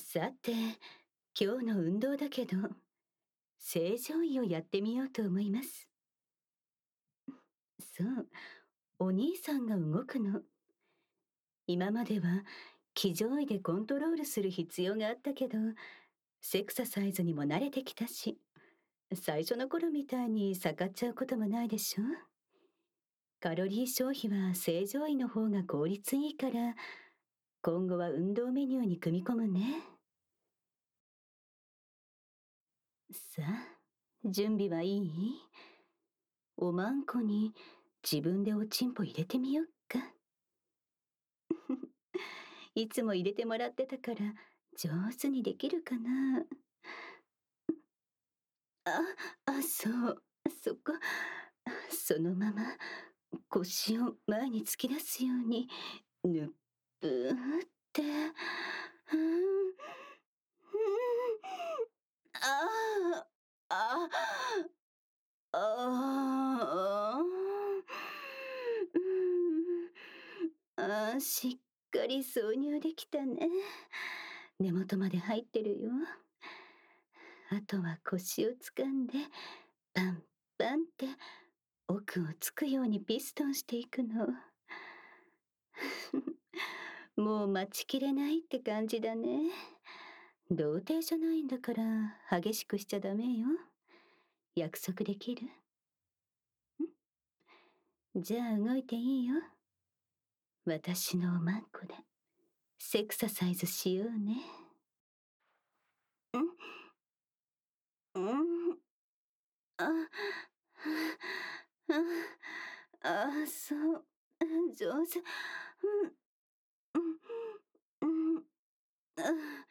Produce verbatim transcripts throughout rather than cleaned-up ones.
さて、今日の運動だけど、正常位をやってみようと思います。そう、お兄さんが動くの。今までは、騎乗位でコントロールする必要があったけど、セクササイズにも慣れてきたし、最初の頃みたいに逆っちゃうこともないでしょ。カロリー消費は正常位の方が効率いいから、今後は運動メニューに組み込むね。さあ、準備はいい？おまんこに自分でおちんぽ入れてみよっか。いつも入れてもらってたから上手にできるかな。あ、あ、そう、そこ。そのまま腰を前に突き出すように、ぬっぷーって。うん、うん、ああ、ああ、ああ、うん、ああ、しっかり挿入できたね。根元まで入ってるよ。あとは腰を掴んで、パンパンって奥をつくようにピストンしていくの。もう待ちきれないって感じだね。童貞じゃないんだから激しくしちゃダメよ。約束できる？ん？じゃあ動いていいよ。私のおまんこでセクササイズしようね。ん？ん？あ、あ、あ、そう、上手。うん、うん、うん、あ、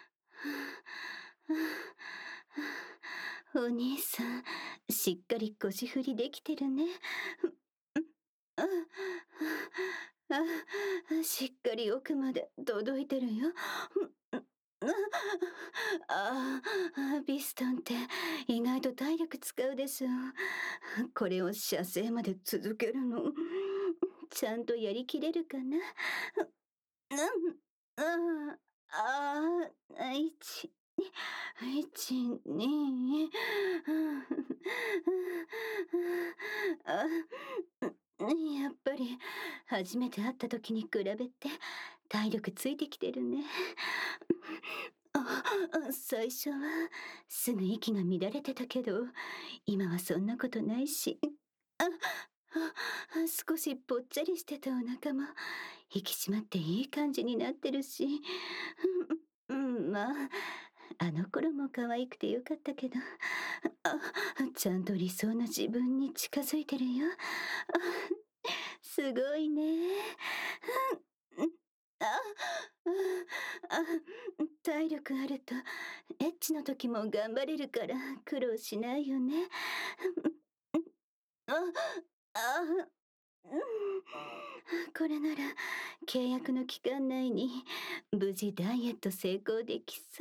お兄さん、しっかり腰振りできてるね。あ、あ、しっかり奥まで届いてるよ。ああ、ピストンって意外と体力使うでしょ。これを射精まで続けるの。ちゃんとやりきれるかな。うん、ああ、あ、一、一、二、あ、やっぱり初めて会った時に比べて体力ついてきてるね。あ、最初はすぐ息が乱れてたけど、今はそんなことないし。あ、あ、少しぽっちゃりしてたお腹も引き締まっていい感じになってるし、うん、うん、まあ、あの頃も可愛くてよかったけど、あ、ちゃんと理想の自分に近づいてるよ。あ、すごいね。うん、うん、あ、あ、体力あるとエッチの時も頑張れるから苦労しないよね。あ、あ、うん、これなら契約の期間内に無事ダイエット成功できそう。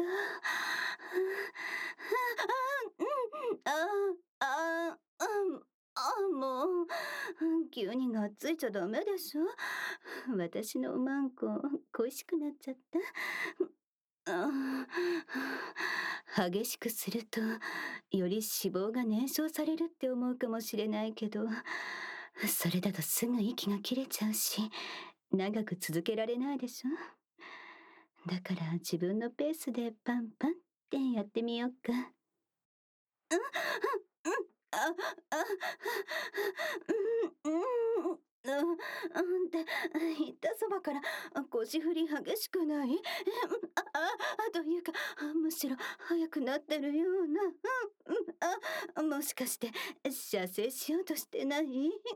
ああ、うん、あ、もう、急にがっついちゃダメでしょ。私のおまんこ恋しくなっちゃった。ああ、激しくするとより脂肪が燃焼されるって思うかもしれないけど、それだとすぐ息が切れちゃうし長く続けられないでしょ。だから自分のペースでパンパンってやってみようか。うん、うん、あ、あ、うん、うん、うん、うんで、言ったそばから腰振り激しくない？え、あ、あ、というか、むしろ速くなってるような。うん、うん、あ、もしかして射精しようとしてない？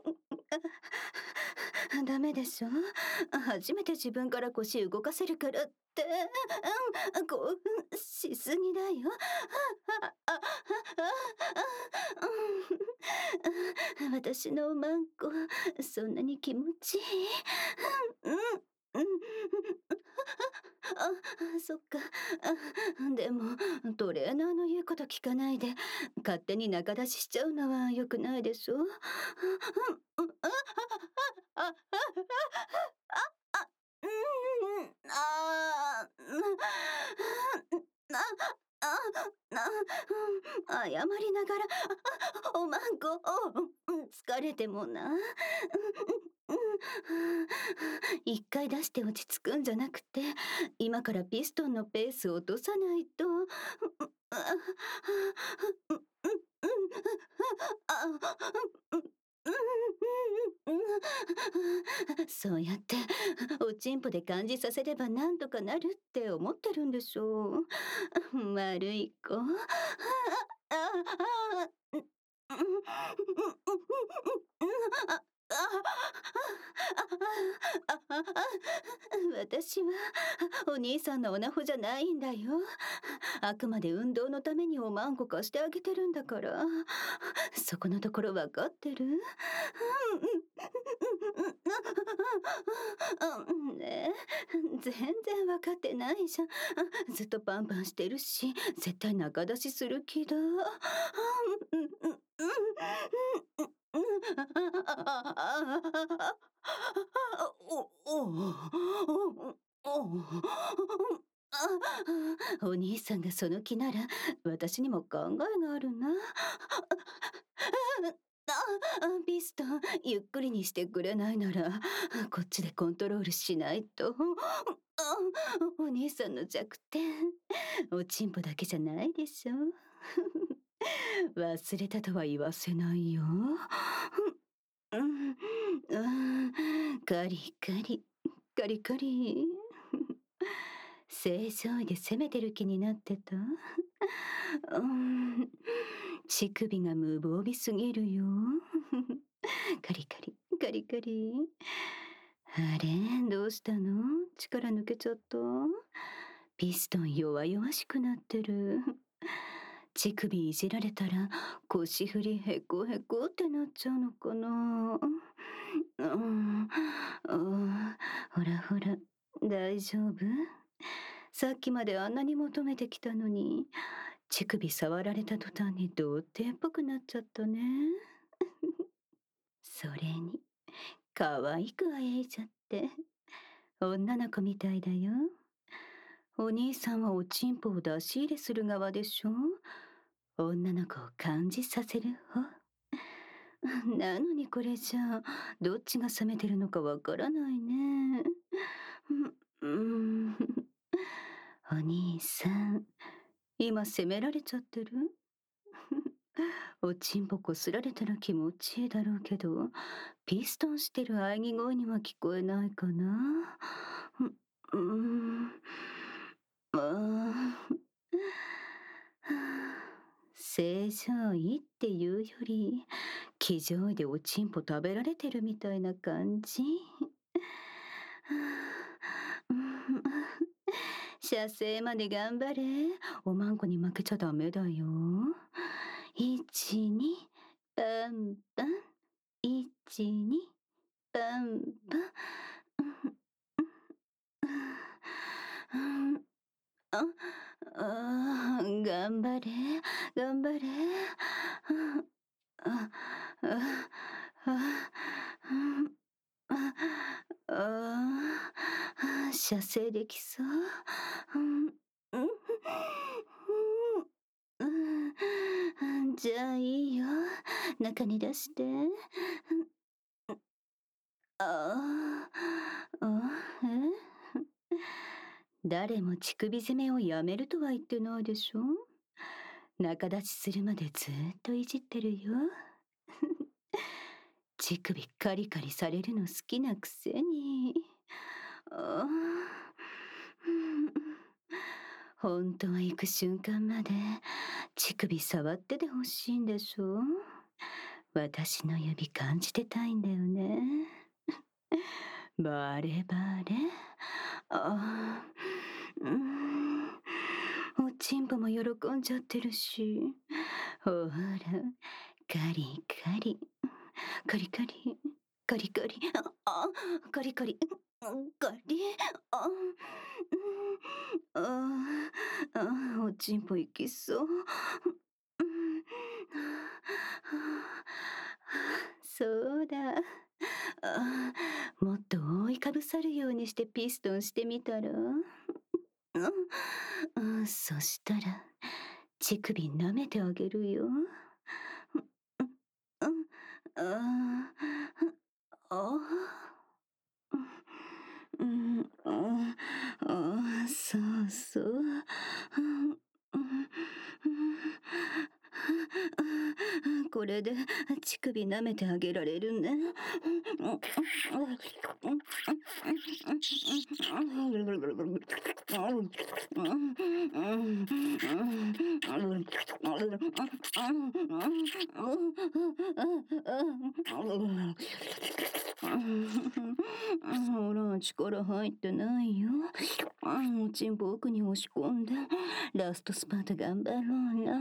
あ、ダメでしょ。初めて自分から腰動かせるからって、うん、興奮しすぎだよ。あ、あ、あ、あ、うん、私のおまんこ、そんなに気持ちいい？うん、うん、うん、あ、そっか。あ、でも、トレーナーの言うこと聞かないで、勝手に仲出ししちゃうのは良くないでしょ。うん、うん、あ、あ、あ、あ、あ、あ、うん、ああ、うん、 謝りながら、あ、おまんこ、お、うん、疲れてもな。うんうんうん、一回出して落ち着くんじゃなくて、今からピストンのペースを落とさないと。うんうん、あ、うんうん、あ、うんうんうんうん、そうやっておちんぽで感じさせればなんとかなるって思ってるんでしょう。悪い子。ああ、ああ、うん、うん、うん、うん、うん、あ、あ、あ、あ、あ、私はお兄さんのオナホじゃないんだよ。あくまで運動のためにおまんこ貸してあげてるんだから。そこのところわかってる？うんうんうん、ねえ、全然わかってないじゃん。ずっとパンパンしてるし、絶対仲出しする気だ。うんうんうんうんうん、お兄さんがその気なら私にも考えがあるな。あ、ピストン、ゆっくりにしてくれないならこっちでコントロールしないと。あ、お兄さんの弱点、おちんぽだけじゃないでしょ。忘れたとは言わせないよ。うん、うん、カリカリ、カリカリ。正常位で攻めてる気になってた。うん、乳首が無防備すぎるよ。カリカリ、カリカリ。あれ、どうしたの？力抜けちゃった？ピストン弱々しくなってる。乳首いじられたら腰振りへこへこってなっちゃうのかな。うん、うん、ほらほら、大丈夫？さっきまであんなに求めてきたのに、乳首触られた途端に童貞っぽくなっちゃったね。それに、可愛くあえいちゃって、女の子みたいだよ。お兄さんはおちんぽを出し入れする側でしょ？女の子を感じさせる方。なのにこれじゃあ、どっちが冷めてるのかわからないね。うん、うん、お兄さん、今責められちゃってる？おちんぽこすられたら気持ちいいだろうけど、ピストンしてる喘ぎ声には聞こえないかな。う、うん、あ正常位っていうより、気上位でおちんぽ食べられてるみたいな感じ。射精まで頑張れ。おまんこに負けちゃダメだよ。いち、に、パンパン。いち、に、パンパン。あ、あー、頑張れ、頑張れ。あ、あ、あ、あ、あ、あ、射精できそう。うん、うん、うん、じゃあいいよ。中に出して。ああ、あ、え？誰も乳首攻めをやめるとは言ってないでしょ？仲立ちするまでずーっといじってるよ。乳首カリカリされるの好きなくせに。ああ、うん、本当は行く瞬間まで乳首触っててほしいんでしょ？私の指感じてたいんだよね。バレバレ。ああ、うん、おちんぽも喜んじゃってるし。ほら、カリカリ、カリカリ、カリカリ、あ、あ、カリカリ、カリ、あ、うん、あ、あ、おちんぽいきそう。うん、そうだ。あ、もっと覆いかぶさるようにしてピストンしてみたら？うん、うん、そしたら乳首舐めてあげるよ。うん、うん、ああ、ああ、うん、うん、ああ、そうそう。うん、うん、うん、これで乳首舐めてあげられるね。ほら、力入ってないよ。おちんぽ奥に押し込んで、ラストスパート頑張ろうな。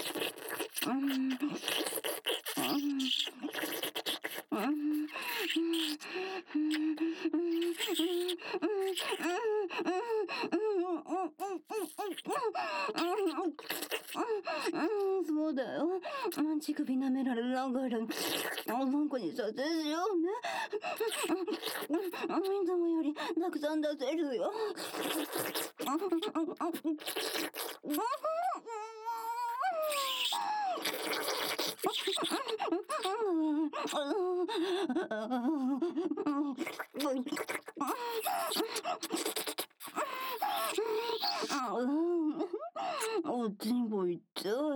そうだよ。乳首舐められながら、おまんこに撮影しようね。いつもよりたくさん出せるよ。おちんぽいっちゃう。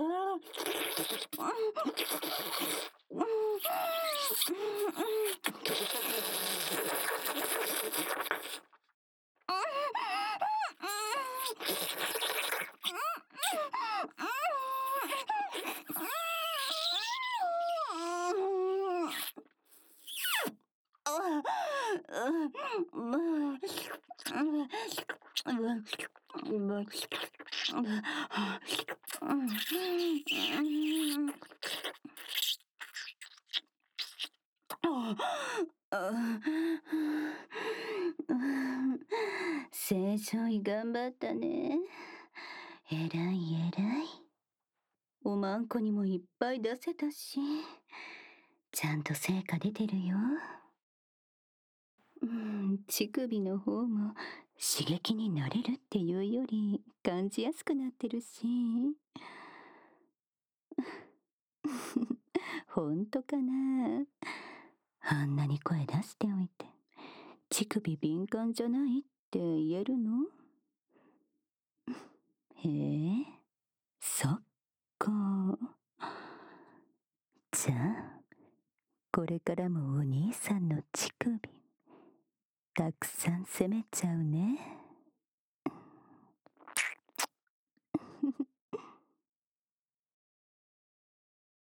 正常位頑張ったね。えらいえらい。おまんこにもいっぱい出せたし、ちゃんと成果出てるよ。うん、乳首の方も刺激になれるっていうより感じやすくなってるし。ほんとかな。あんなに声出しておいて、乳首敏感じゃないって言えるの？へえ、そっか。じゃあ、これからもお兄さんの乳首、たくさん責めちゃうね。